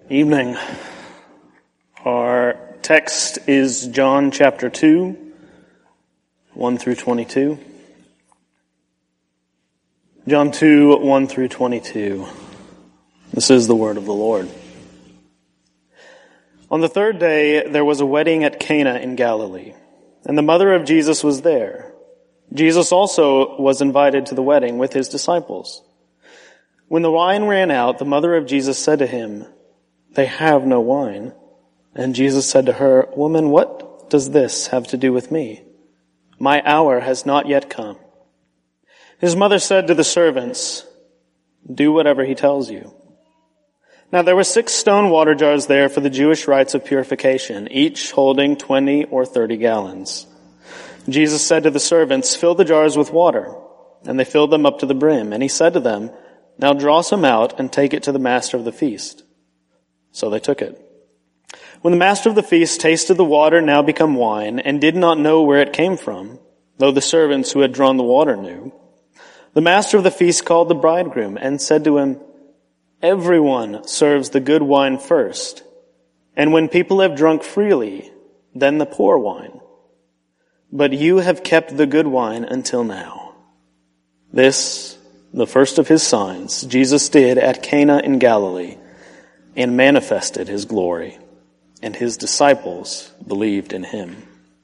Evening. Our text is John chapter 2, 1 through 22. John 2, 1 through 22. This is the word of the Lord. On the third day, there was a wedding at Cana in Galilee, and the mother of Jesus was there. Jesus also was invited to the wedding with his disciples. When the wine ran out, the mother of Jesus said to him, "They have no wine." And Jesus said to her, "Woman, what does this have to do with me? My hour has not yet come." His mother said to the servants, "Do whatever he tells you." Now there were 6 stone water jars there for the Jewish rites of purification, each holding 20 or 30 gallons. Jesus said to the servants, "Fill the jars with water." And they filled them up to the brim. And he said to them, "Now draw some out and take it to the master of the feast." So they took it. When the master of the feast tasted the water now become wine, and did not know where it came from, though the servants who had drawn the water knew, the master of the feast called the bridegroom and said to him, "Everyone serves the good wine first, and when people have drunk freely, then the poor wine. But you have kept the good wine until now." This, the first of his signs, Jesus did at Cana in Galilee, and manifested his glory, and his disciples believed in him.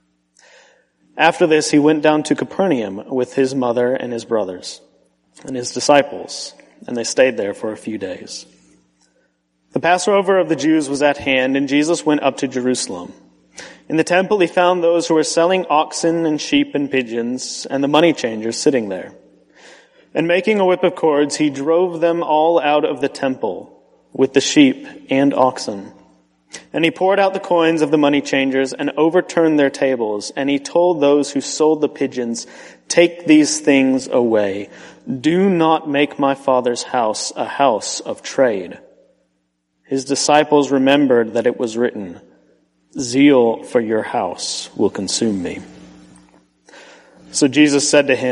After this, he went down to Capernaum with his mother and his brothers and his disciples, and they stayed there for a few days. The Passover of the Jews was at hand, and Jesus went up to Jerusalem. In the temple he found those who were selling oxen and sheep and pigeons, and the money changers sitting there. And making a whip of cords, he drove them all out of the temple, with the sheep and oxen. And he poured out the coins of the money changers and overturned their tables. And he told those who sold the pigeons, "Take these things away. Do not make my Father's house a house of trade." His disciples remembered that it was written, "Zeal for your house will consume me." So the Jews said to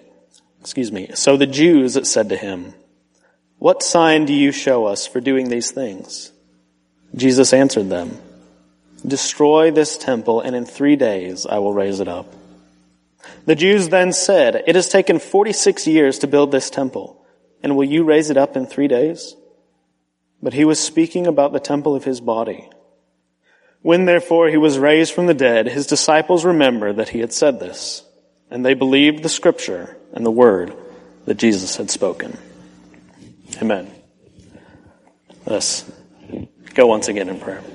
him, "What sign do you show us for doing these things?" Jesus answered them, "Destroy this temple, and in 3 days I will raise it up." The Jews then said, "It has taken 46 years to build this temple, and will you raise it up in 3 days?" But he was speaking about the temple of his body. When therefore he was raised from the dead, his disciples remembered that he had said this, and they believed the scripture and the word that Jesus had spoken. Amen. Let's go once again in prayer.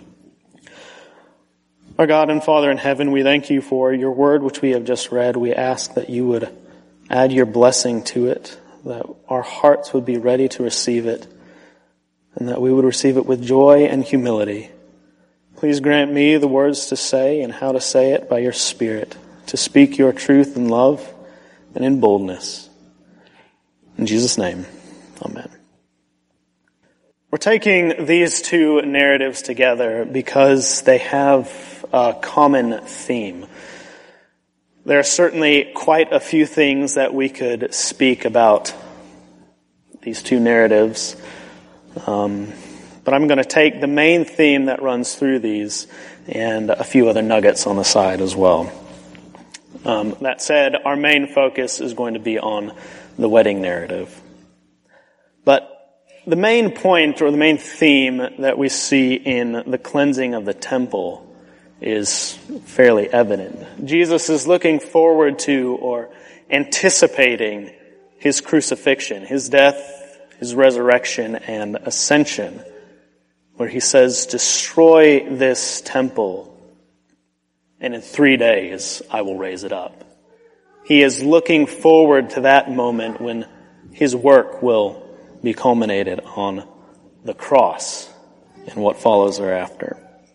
Our God and Father in heaven, we thank you for your word which we have just read. We ask that you would add your blessing to it, that our hearts would be ready to receive it, and that we would receive it with joy and humility. Please grant me the words to say and how to say it by your Spirit, to speak your truth in love and in boldness. In Jesus' name, amen. We're taking these two narratives together because they have a common theme. There are certainly quite a few things that we could speak about these two narratives, but I'm going to take the main theme that runs through these and a few other nuggets on the side as well. That said, our main focus is going to be on the wedding narrative. But the main point or the main theme that we see in the cleansing of the temple is fairly evident. Jesus is looking forward to or anticipating his crucifixion, his death, his resurrection, and ascension, where he says, "Destroy this temple, and in 3 days I will raise it up." He is looking forward to that moment when his work will be culminated on the cross and what follows thereafter.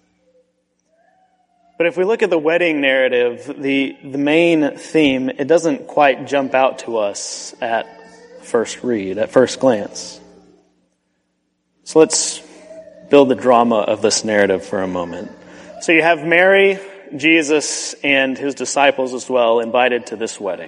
But if we look at the wedding narrative, the main theme, it doesn't quite jump out to us at first read, at first glance. So let's build the drama of this narrative for a moment. So you have Mary, Jesus, and his disciples as well invited to this wedding.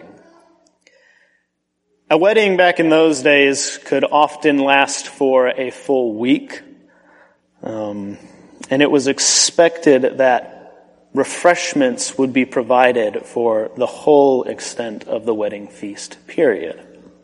A wedding back in those days could often last for a full week. And it was expected that refreshments would be provided for the whole extent of the wedding feast period.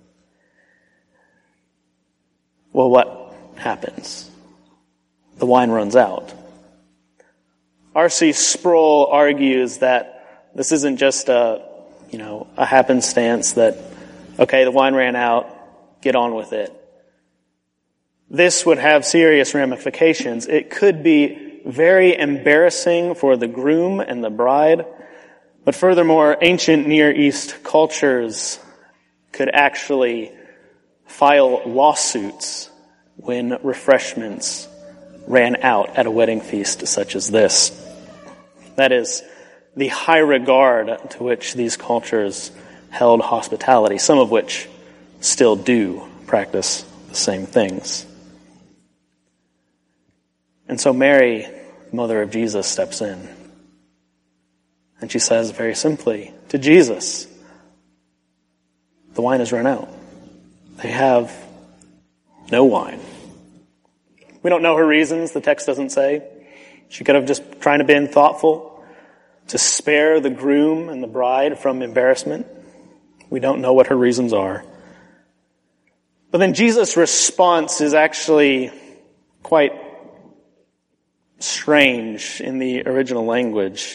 Well, what happens? The wine runs out. R.C. Sproul argues that this isn't just a happenstance that, okay, the wine ran out, get on with it. This would have serious ramifications. It could be very embarrassing for the groom and the bride, but furthermore, ancient Near East cultures could actually file lawsuits when refreshments ran out at a wedding feast such as this. That is, the high regard to which these cultures held hospitality, some of which still do practice the same things. And so Mary, mother of Jesus, steps in. And she says very simply to Jesus, the wine has run out. They have no wine. We don't know her reasons. The text doesn't say. She could have just trying to been thoughtful to spare the groom and the bride from embarrassment. We don't know what her reasons are. But then Jesus' response is actually quite strange in the original language.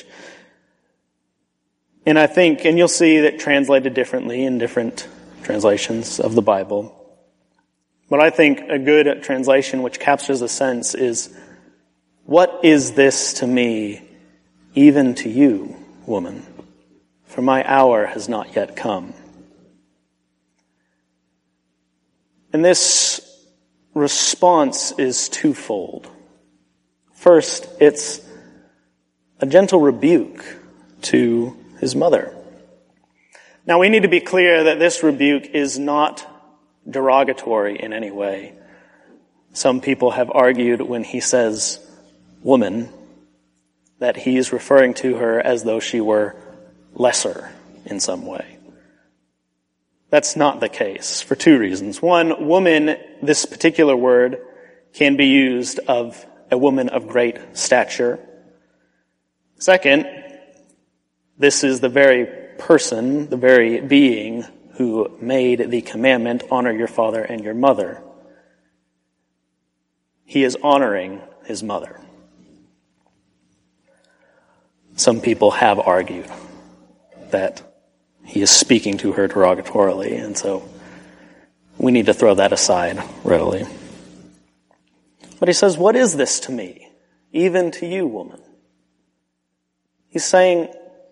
And I think, and you'll see that translated differently in different translations of the Bible. But I think a good translation which captures the sense is, "What is this to me, even to you, woman? For my hour has not yet come." And this response is twofold. First, it's a gentle rebuke to his mother. Now, we need to be clear that this rebuke is not derogatory in any way. Some people have argued when he says woman that he is referring to her as though she were lesser in some way. That's not the case for two reasons. One, woman, this particular word, can be used of a woman of great stature. Second, this is the very person, the very being who made the commandment, honor your father and your mother. He is honoring his mother. Some people have argued that he is speaking to her derogatorily, and so we need to throw that aside readily. But he says, "What is this to me, even to you, woman?" He's saying,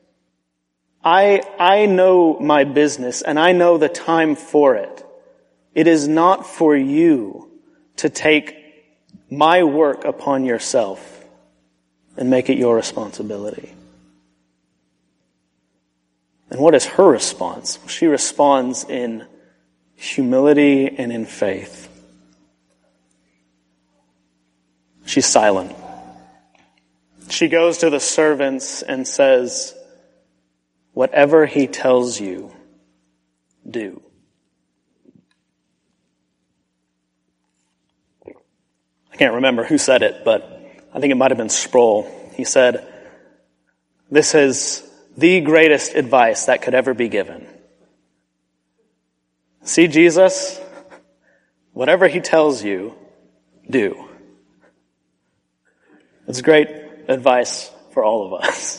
I know my business, and I know the time for it. It is not for you to take my work upon yourself and make it your responsibility. And what is her response? She responds in humility and in faith. She's silent. She goes to the servants and says, "Whatever he tells you, do." I can't remember who said it, but I think it might have been Sproul. He said, "This is the greatest advice that could ever be given. See Jesus? Whatever he tells you, do." It's great advice for all of us.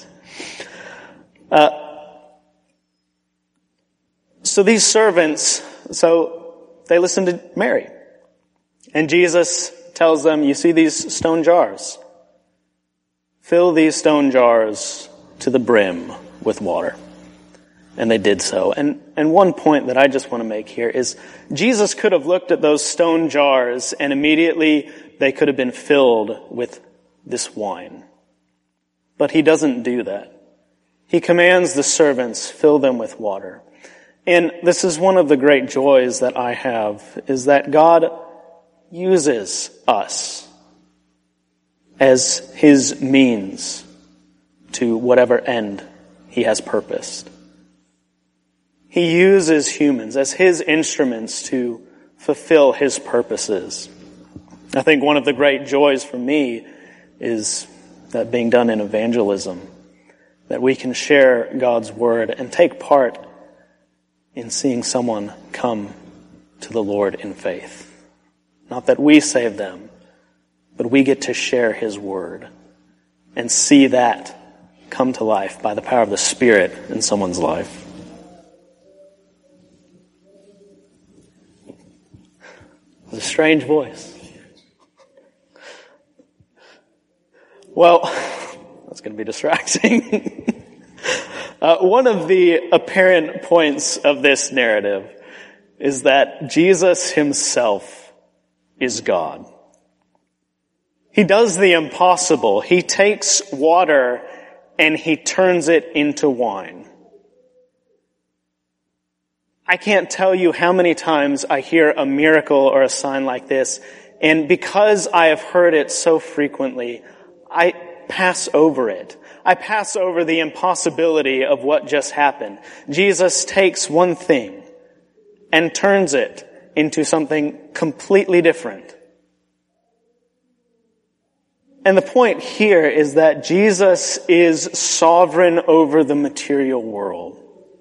So these servants, they listen to Mary. And Jesus tells them, "You see these stone jars? Fill these stone jars to the brim with water." And they did so. And one point that I just want to make here is Jesus could have looked at those stone jars and immediately they could have been filled with this wine. But he doesn't do that. He commands the servants, fill them with water. And this is one of the great joys that I have, is that God uses us as his means to whatever end he has purposed. He uses humans as his instruments to fulfill his purposes. I think one of the great joys for me is that being done in evangelism, that we can share God's word and take part in seeing someone come to the Lord in faith. Not that we save them, but we get to share his word and see that come to life by the power of the Spirit in someone's life. It's a strange voice. Well, that's going to be distracting. One of the apparent points of this narrative is that Jesus himself is God. He does the impossible. He takes water and he turns it into wine. I can't tell you how many times I hear a miracle or a sign like this, and because I have heard it so frequently, I pass over it. I pass over the impossibility of what just happened. Jesus takes one thing and turns it into something completely different. And the point here is that Jesus is sovereign over the material world.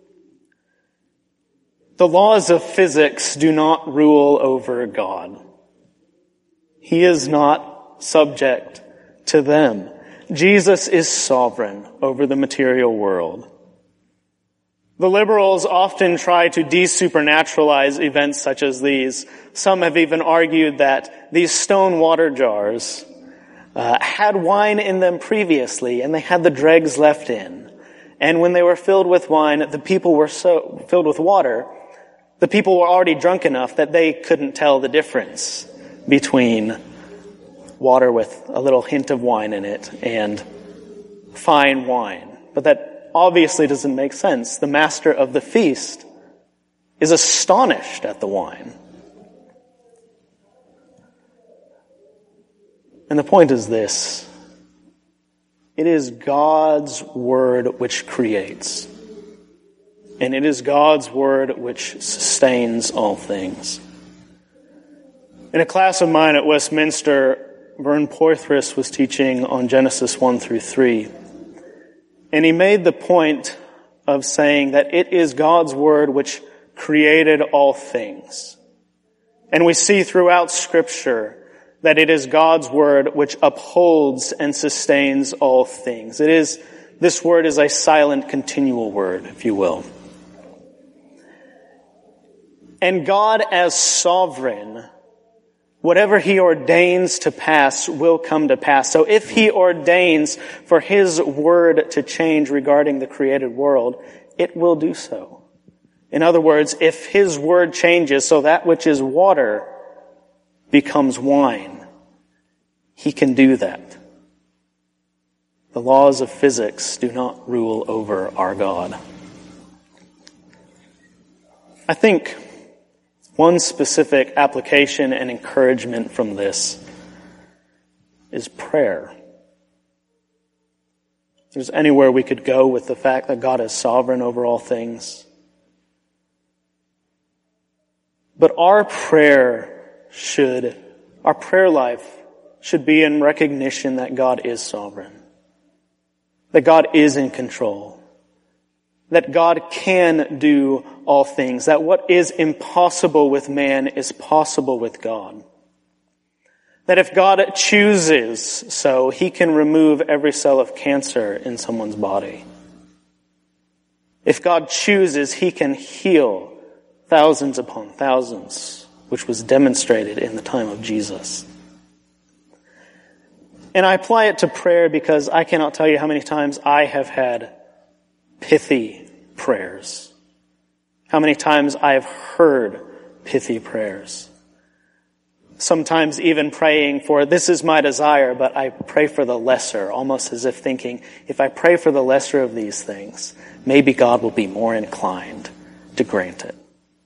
The laws of physics do not rule over God. He is not subject to them. Jesus is sovereign over the material world. The liberals often try to desupernaturalize events such as these. Some have even argued that these stone water jars had wine in them previously, and they had the dregs left in. And when they were filled with wine, the people were so filled with water, the people were already drunk enough that they couldn't tell the difference between water with a little hint of wine in it and fine wine. But that obviously doesn't make sense. The master of the feast is astonished at the wine. And the point is this: it is God's word which creates. And it is God's word which sustains all things. In a class of mine at Westminster, Vern Poythress was teaching on Genesis 1 through 3. And he made the point of saying that it is God's word which created all things. And we see throughout Scripture that it is God's word which upholds and sustains all things. This word is a silent, continual word, if you will. And God, as sovereign, whatever he ordains to pass will come to pass. So if he ordains for his word to change regarding the created world, it will do so. In other words, if his word changes so that which is water becomes wine, he can do that. The laws of physics do not rule over our God. I think one specific application and encouragement from this is prayer. If there's anywhere we could go with the fact that God is sovereign over all things. But our prayer life should be in recognition that God is sovereign. That God is in control. That God can do all things. That what is impossible with man is possible with God. That if God chooses so, he can remove every cell of cancer in someone's body. If God chooses, he can heal thousands upon thousands, which was demonstrated in the time of Jesus. And I apply it to prayer because I cannot tell you how many times I have had pithy prayers. How many times I have heard pithy prayers. Sometimes even praying for, this is my desire, but I pray for the lesser, almost as if thinking, if I pray for the lesser of these things, maybe God will be more inclined to grant it.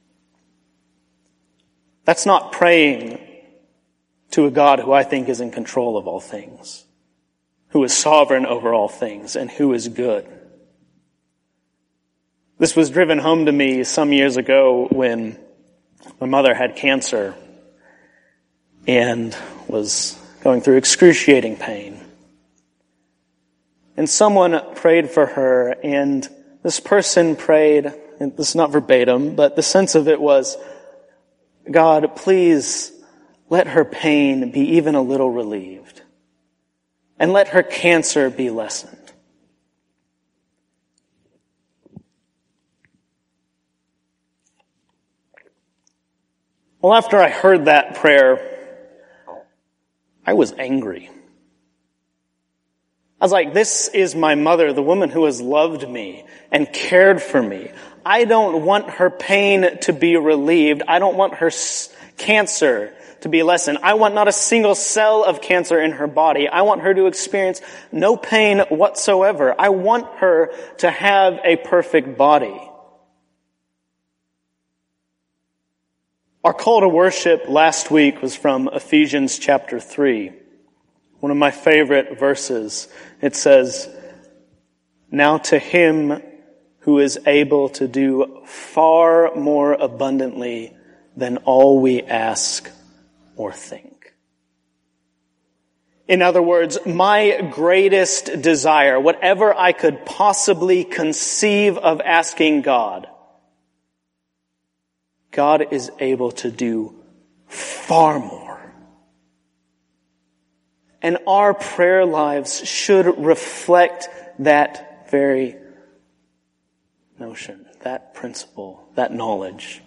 That's not praying to a God who I think is in control of all things, who is sovereign over all things, and who is good. This was driven home to me some years ago when my mother had cancer. And was going through excruciating pain. And someone prayed for her, and this person prayed, and this is not verbatim, but the sense of it was, God, please let her pain be even a little relieved, and let her cancer be lessened. Well, after I heard that prayer, I was angry. I was like, this is my mother, the woman who has loved me and cared for me. I don't want her pain to be relieved. I don't want her cancer to be lessened. I want not a single cell of cancer in her body. I want her to experience no pain whatsoever. I want her to have a perfect body. Our call to worship last week was from Ephesians chapter 3. One of my favorite verses. It says, "Now to him who is able to do far more abundantly than all we ask or think." In other words, my greatest desire, whatever I could possibly conceive of asking God, God is able to do far more. And our prayer lives should reflect that very notion, that principle, that knowledge.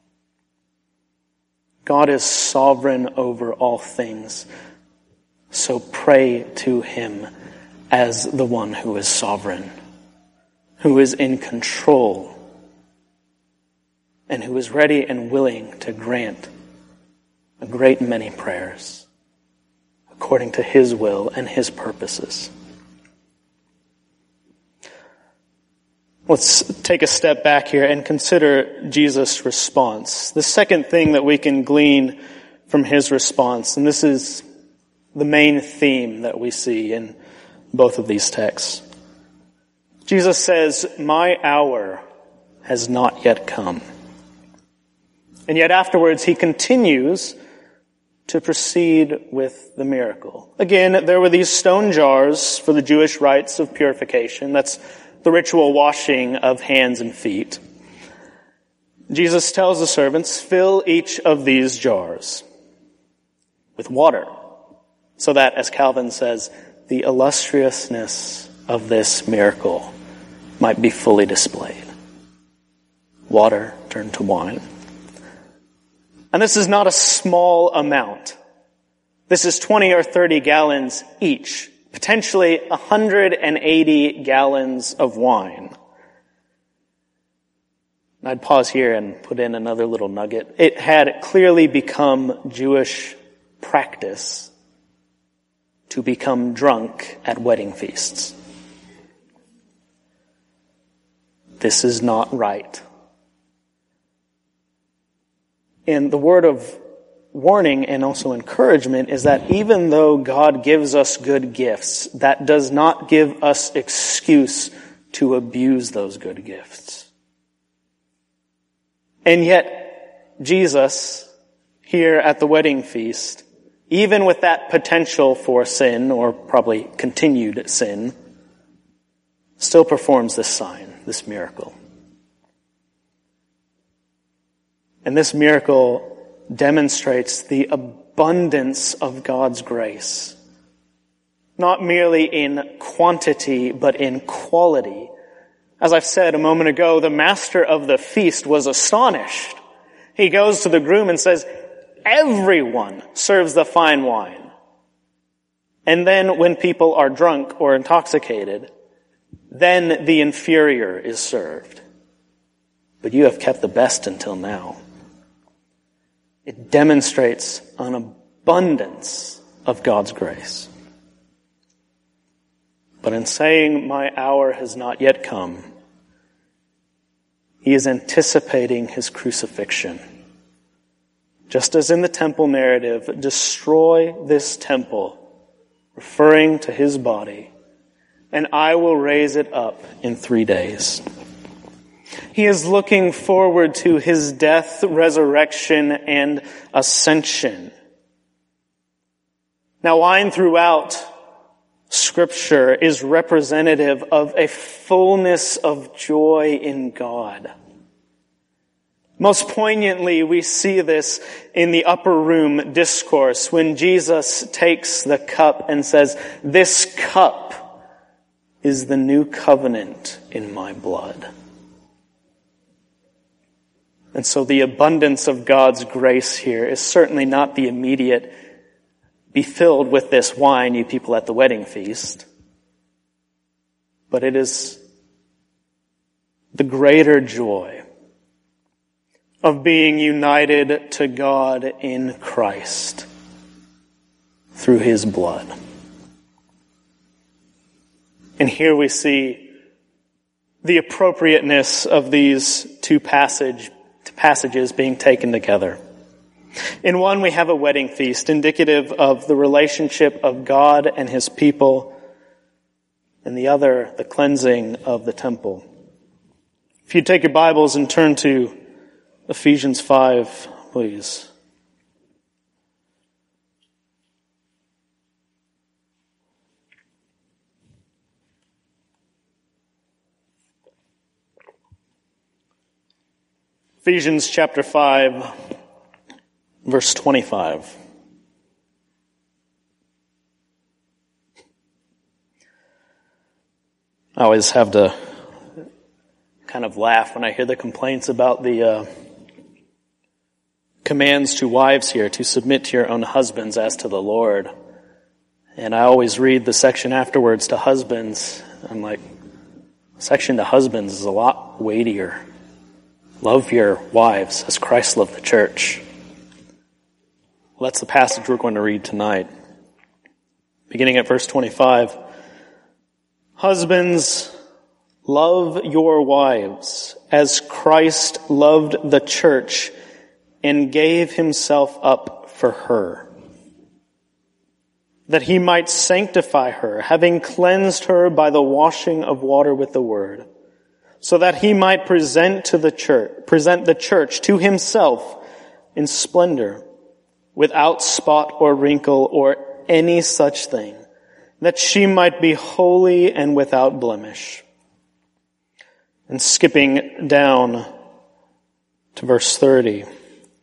God is sovereign over all things, so pray to him as the one who is sovereign, who is in control, and who is ready and willing to grant a great many prayers according to his will and his purposes. Let's take a step back here and consider Jesus' response. The second thing that we can glean from his response, and this is the main theme that we see in both of these texts. Jesus says, "My hour has not yet come." And yet afterwards he continues to proceed with the miracle. Again, there were these stone jars for the Jewish rites of purification. That's the ritual washing of hands and feet. Jesus tells the servants, "Fill each of these jars with water," so that, as Calvin says, the illustriousness of this miracle might be fully displayed. Water turned to wine. And this is not a small amount. This is 20 or 30 gallons each, potentially 180 gallons of wine. I'd pause here and put in another little nugget. It had clearly become Jewish practice to become drunk at wedding feasts. This is not right. And the word of warning and also encouragement is that even though God gives us good gifts, that does not give us excuse to abuse those good gifts. And yet, Jesus, here at the wedding feast, even with that potential for sin, or probably continued sin, still performs this sign, this miracle. And this miracle demonstrates the abundance of God's grace, not merely in quantity, but in quality. As I've said a moment ago, the master of the feast was astonished. He goes to the groom and says, "Everyone serves the fine wine." And then when people are drunk or intoxicated, then the inferior is served. But you have kept the best until now. It demonstrates an abundance of God's grace. But in saying, "My hour has not yet come," he is anticipating his crucifixion. Just as in the temple narrative, "Destroy this temple," referring to his body, "and I will raise it up in 3 days." He is looking forward to his death, resurrection, and ascension. Now, wine throughout Scripture is representative of a fullness of joy in God. Most poignantly, we see this in the upper room discourse when Jesus takes the cup and says, "This cup is the new covenant in my blood." And so the abundance of God's grace here is certainly not the immediate, "Be filled with this wine, you people at the wedding feast," but it is the greater joy of being united to God in Christ through His blood. And here we see the appropriateness of these two passages being taken together. In one, we have a wedding feast, indicative of the relationship of God and His people. In the other, the cleansing of the temple. If you take your Bibles and turn to Ephesians 5, please. Ephesians chapter 5, verse 25. I always have to kind of laugh when I hear the complaints about the commands to wives here to submit to your own husbands as to the Lord. And I always read the section afterwards to husbands. I'm like, section to husbands is a lot weightier. Love your wives as Christ loved the church. Well, that's the passage we're going to read tonight. Beginning at verse 25. Husbands, love your wives as Christ loved the church and gave Himself up for her, that He might sanctify her, having cleansed her by the washing of water with the word, so that He might present the church to Himself in splendor, without spot or wrinkle or any such thing, that she might be holy and without blemish. And skipping down to verse 31.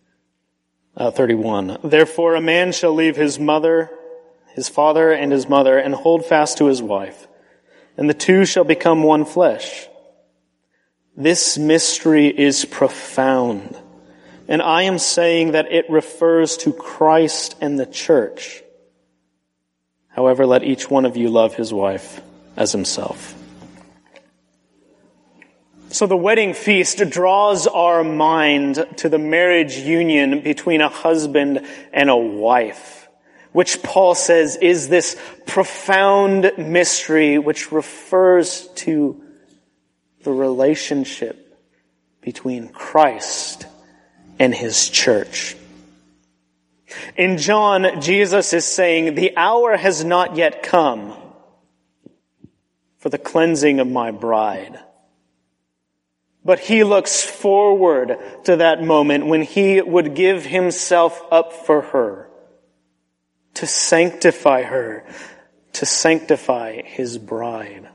Therefore a man shall leave his father and his mother, and hold fast to his wife, and the two shall become one flesh. This mystery is profound, and I am saying that it refers to Christ and the church. However, let each one of you love his wife as himself. So the wedding feast draws our mind to the marriage union between a husband and a wife, which Paul says is this profound mystery which refers to the relationship between Christ and His church. In John, Jesus is saying, the hour has not yet come for the cleansing of my bride. But He looks forward to that moment when He would give Himself up for her, to sanctify her, to sanctify His bride.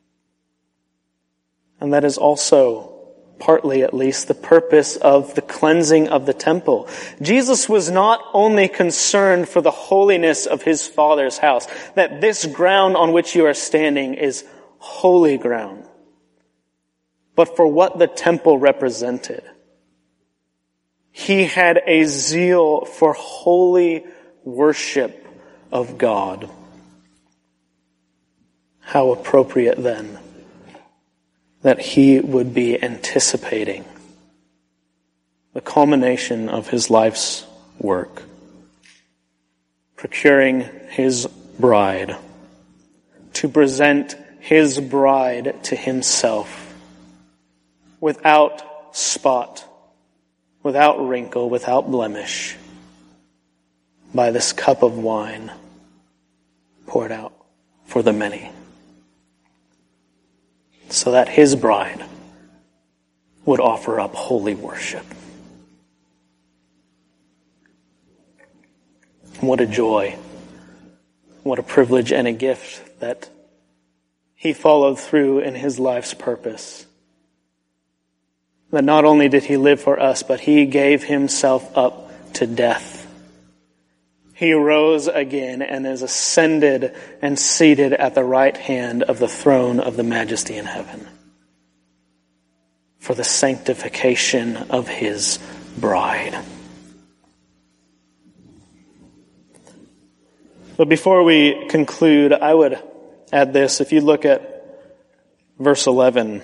And that is also, partly at least, the purpose of the cleansing of the temple. Jesus was not only concerned for the holiness of His Father's house, that this ground on which you are standing is holy ground, but for what the temple represented. He had a zeal for holy worship of God. How appropriate then that He would be anticipating the culmination of His life's work, procuring His bride, to present His bride to Himself, without spot, without wrinkle, without blemish, by this cup of wine poured out for the many, so that His bride would offer up holy worship. What a joy what a privilege and a gift that he followed through in his life's purpose. That not only did he live for us, but he gave himself up to death. He rose again and is ascended and seated at the right hand of the throne of the Majesty in heaven for the sanctification of his bride. But before we conclude, I would add this. If you look at verse 11,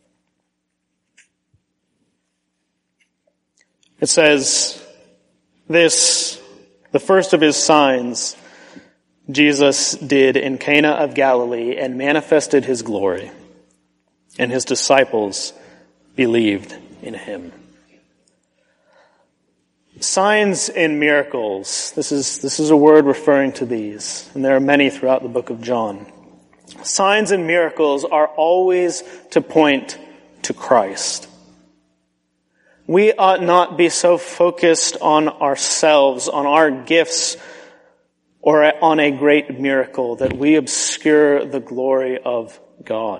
it says, "This, the first of his signs, Jesus did in Cana of Galilee and manifested his glory, and his disciples believed in him." Signs and miracles. This is a word referring to these, and there are many throughout the book of John. Signs and miracles are always to point to Christ. We ought not be so focused on ourselves, on our gifts, or on a great miracle that we obscure the glory of God.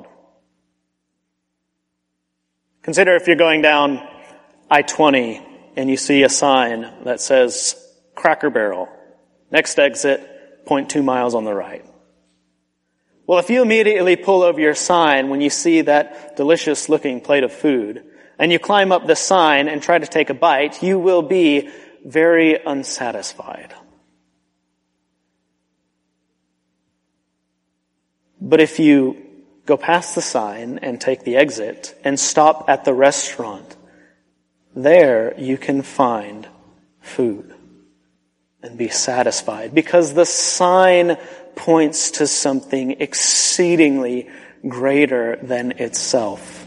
Consider if you're going down I-20 and you see a sign that says Cracker Barrel, next exit, 0.2 miles on the right. Well, if you immediately pull over your sign when you see that delicious looking plate of food, and you climb up the sign and try to take a bite, you will be very unsatisfied. But if you go past the sign and take the exit and stop at the restaurant, there you can find food and be satisfied, because the sign points to something exceedingly greater than itself.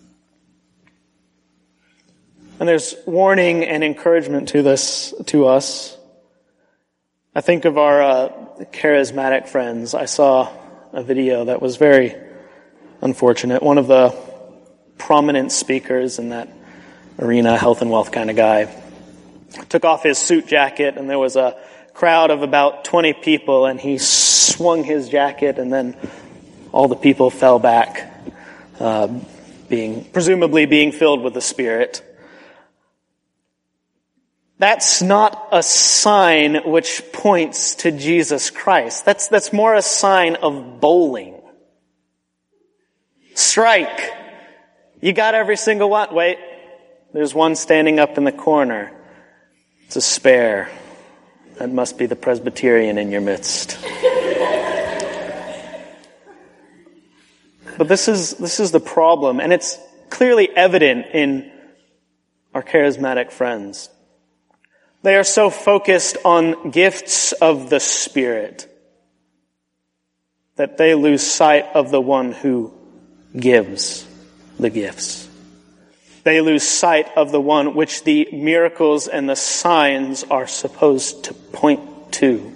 And there's warning and encouragement to us. I think of our charismatic friends. I saw a video that was very unfortunate. One of the prominent speakers in that arena, health and wealth kind of guy, took off his suit jacket, and there was a crowd of about 20 people, and he swung his jacket, and then all the people fell back, presumably being filled with the Spirit. That's not a sign which points to Jesus Christ. That's more a sign of bowling. Strike. You got every single one. Wait, there's one standing up in the corner. It's a spare. That must be the Presbyterian in your midst. But this is the problem, and it's clearly evident in our charismatic friends. They are so focused on gifts of the Spirit that they lose sight of the one who gives the gifts. They lose sight of the one which the miracles and the signs are supposed to point to.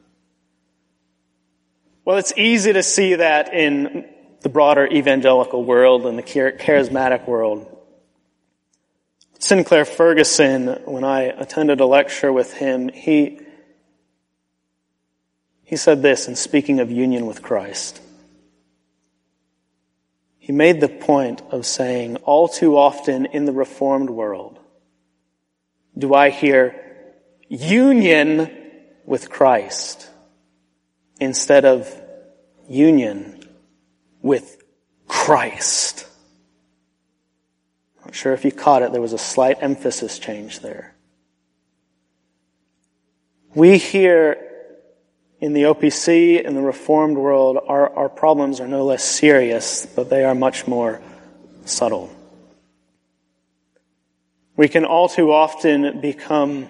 Well, it's easy to see that in the broader evangelical world and the charismatic world. Sinclair Ferguson, when I attended a lecture with him, he said this in speaking of union with Christ. He made the point of saying, all too often in the Reformed world do I hear union with Christ instead of union with Christ. Not sure if you caught it. There was a slight emphasis change there. We here in the OPC, in the Reformed world, our problems are no less serious, but they are much more subtle. We can all too often become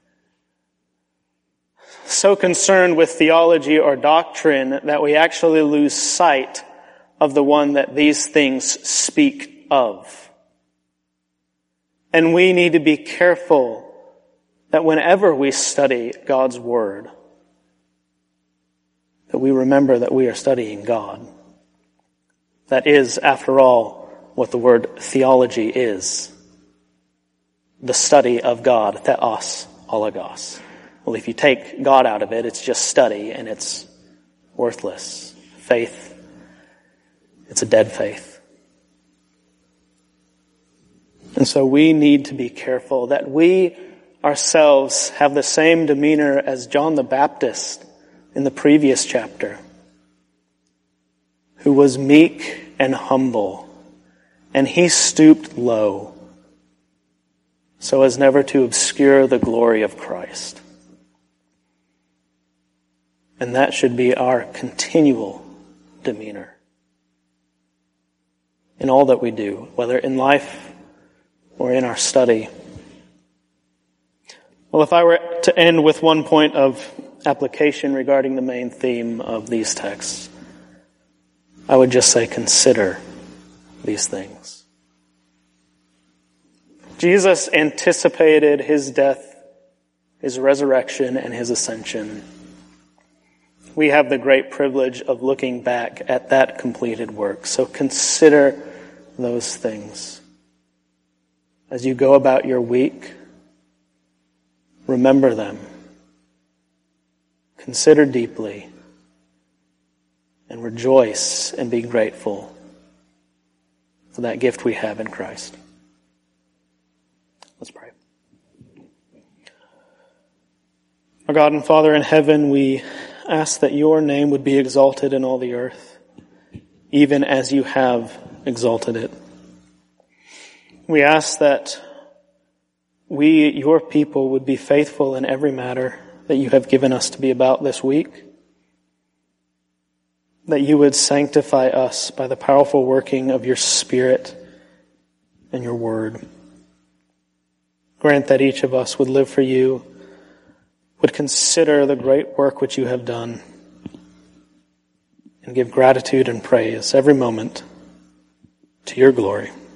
so concerned with theology or doctrine that we actually lose sight of the one that these things speak of. And we need to be careful that whenever we study God's Word, that we remember that we are studying God. That is, after all, what the word theology is. The study of God, theos, ologos. Well, if you take God out of it, it's just study, and it's worthless. Faith, it's a dead faith. And so we need to be careful that we ourselves have the same demeanor as John the Baptist in the previous chapter, who was meek and humble, and he stooped low so as never to obscure the glory of Christ. And that should be our continual demeanor in all that we do, whether in life or in our study. Well, if I were to end with one point of application regarding the main theme of these texts, I would just say consider these things. Jesus anticipated his death, his resurrection, and his ascension. We have the great privilege of looking back at that completed work. So consider those things. As you go about your week, remember them. Consider deeply. And rejoice and be grateful for that gift we have in Christ. Let's pray. Our God and Father in heaven, we ask that your name would be exalted in all the earth, even as you have exalted it. We ask that we, your people, would be faithful in every matter that you have given us to be about this week, that you would sanctify us by the powerful working of your Spirit and your word. Grant that each of us would live for you, would consider the great work which you have done, and give gratitude and praise every moment to your glory.